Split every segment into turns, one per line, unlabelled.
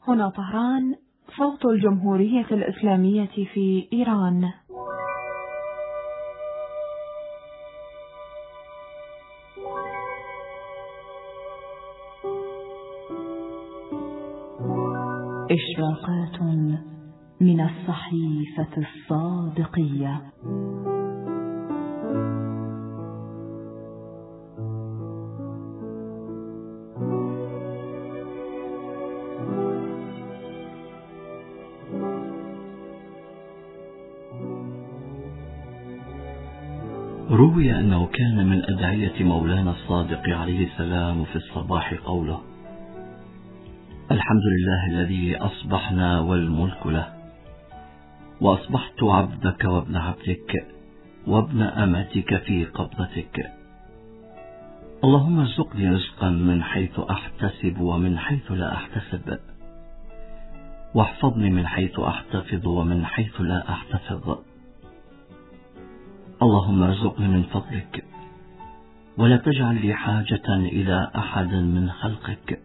هنا طهران، صوت الجمهورية الإسلامية في إيران.
إشراقات من الصحيفة الصادقية.
روي أنه كان من أدعية مولانا الصادق عليه السلام في الصباح قوله: الحمد لله الذي أصبحنا والملك له، وأصبحت عبدك وابن عبدك وابن أمتك في قبضتك. اللهم ارزقني رزقا من حيث أحتسب ومن حيث لا أحتسب، واحفظني من حيث أحتفظ ومن حيث لا أحتفظ. اللهم ارزقني من فضلك، ولا تجعل لي حاجة إلى أحد من خلقك.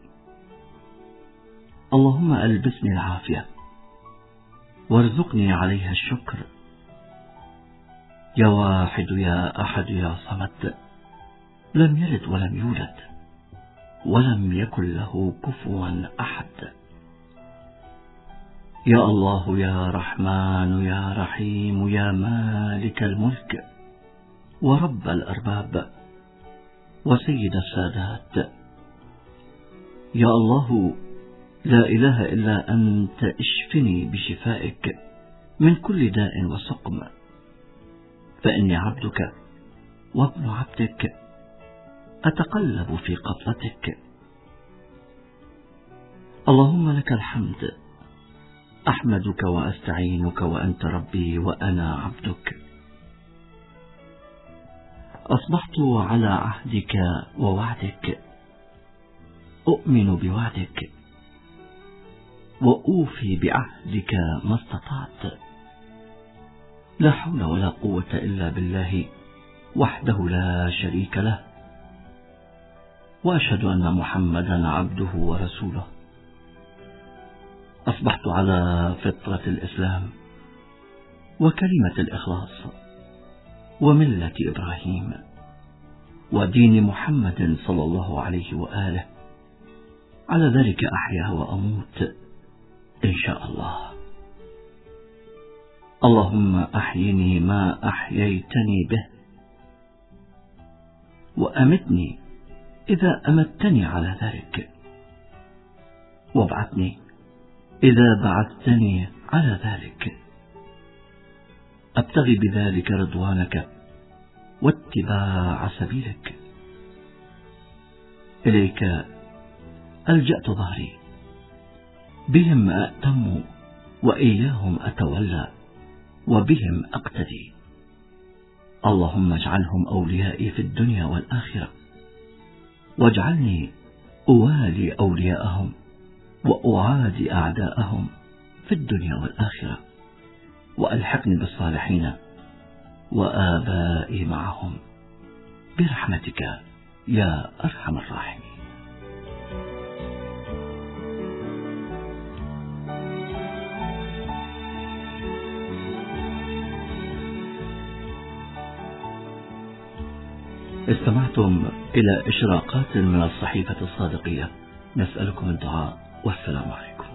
اللهم ألبسني العافية وارزقني عليها الشكر. يا واحد يا أحد يا صمد، لم يلد ولم يولد ولم يكن له كفوا أحد. يا الله يا رحمن يا رحيم يا مالك الملك ورب الأرباب وسيد السادات. يا الله لا إله إلا أنت، اشفني بشفائك من كل داء وسقم، فإني عبدك وابن عبدك أتقلب في قبضتك. اللهم لك الحمد، أحمدك وأستعينك وأنت ربي وأنا عبدك. أصبحت على عهدك ووعدك، أؤمن بوعدك وأوفي بعهدك ما استطعت. لا حول ولا قوة إلا بالله وحده لا شريك له، وأشهد أن محمدا عبده ورسوله. أصبحت على فطرة الإسلام وكلمة الإخلاص وملة إبراهيم ودين محمد صلى الله عليه وآله. على ذلك أحيا وأموت إن شاء الله. اللهم أحيني ما أحييتني به، وأمتني إذا أمتني على ذلك، وابعثني إذا بعثتني على ذلك. أبتغي بذلك رضوانك واتباع سبيلك. إليك ألجأت ظهري، بهم أأتم وإياهم أتولى وبهم أقتدي. اللهم اجعلهم أوليائي في الدنيا والآخرة، واجعلني أوالي أولياءهم وأعادي أعداءهم في الدنيا والآخرة، وألحقني بالصالحين وآبائي معهم برحمتك يا أرحم الراحمين. استمعتم إلى إشراقات من الصحيفة الصادقية. نسألكم الدعاء، والسلام عليكم.